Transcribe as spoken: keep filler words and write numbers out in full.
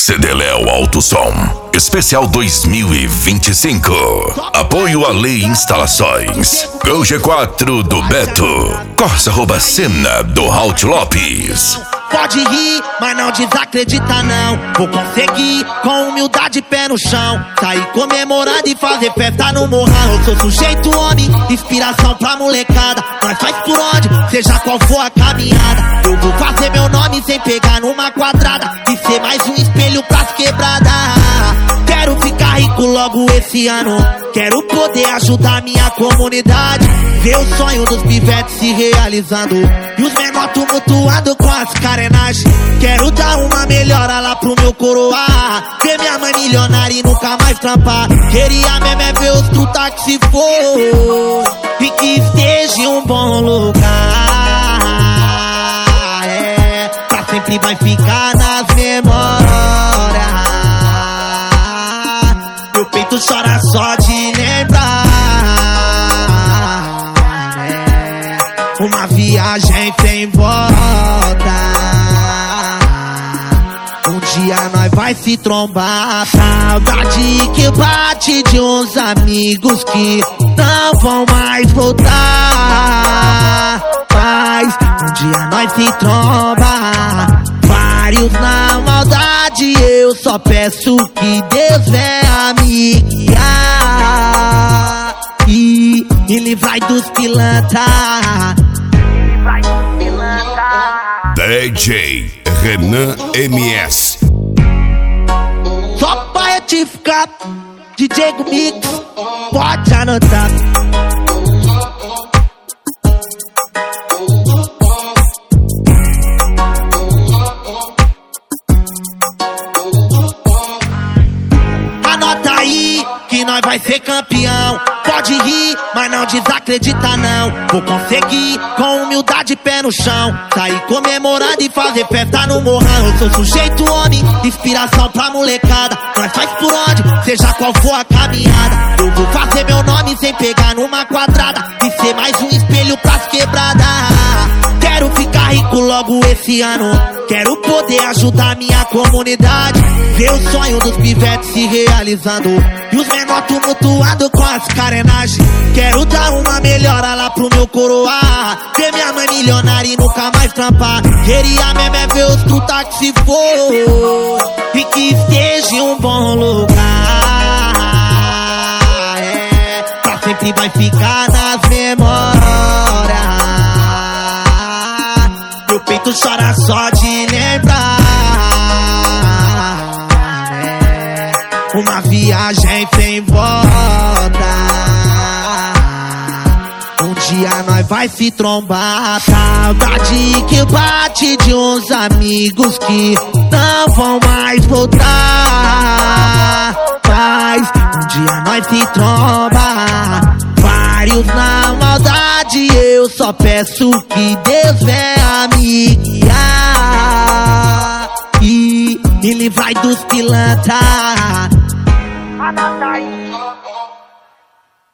Cedeléu Alto Som Especial dois mil e vinte e cinco. Apoio a Lei Instalações. Gol G quatro do Beto. Corsa rouba cena do Halt Lopes. Pode rir, mas não desacredita não. Vou conseguir, com humildade, pé no chão. Sair comemorando e fazer festa no morrão. Eu sou sujeito homem, inspiração pra molecada. Nós faz por onde, seja qual for a caminhada. Eu vou fazer meu nome sem pegar numa quadrada e ser mais um espelho pras quebradas. Quero ficar rico logo esse ano. Quero poder ajudar minha comunidade. Ver o sonho dos pivetes se realizando e os menor tumultuando com as carenagens. Quero dar uma melhora lá pro meu coroa. Ver minha mãe milionária e nunca mais trampar. Queria mesmo é ver os truta que se for e que esteja em um bom lugar. É, pra sempre vai ficar nas memórias. Meu peito chora só de lembrar. É uma viagem sem volta. Um dia nós vai se trombar. Saudade que bate de uns amigos que não vão mais voltar. Mas um dia nós se tromba. Vários na maldade, eu só peço que Deus venha me guiar e me livrar dos pilantra. D J Renan M S. Só pra retificar, D J Mix, pode anotar. Anota aí que nós vai ser campeão. Pode rir, mas não desacredita não. Vou conseguir, com humildade, pé no chão. Sair comemorando e fazer festa no morrão. Eu sou sujeito homem, inspiração pra molecada. Nós faz por onde, seja qual for a caminhada. Eu vou fazer meu nome sem pegar numa quadrada e ser mais um espelho pras quebradas. Quero ficar rico logo esse ano. Quero poder ajudar minha comunidade. Ver o sonho dos pivetes se realizando e os menor tumultuando com as carenagens. Quero dar uma melhora lá pro meu coroa. Ver minha mãe milionária e nunca mais trampar. Queria mesmo é ver os truta que se for e que esteja em um bom lugar. É, pra sempre vai ficar nas memórias. Meu peito chora só de lembrar. É uma viagem sem volta. Um dia nós vai se trombar. Saudade que bate de uns amigos que não vão mais voltar. Mas um dia nós se tromba. Vários na maldade, eu só peço que Deus venha me guiar e me livrar dos pilantra.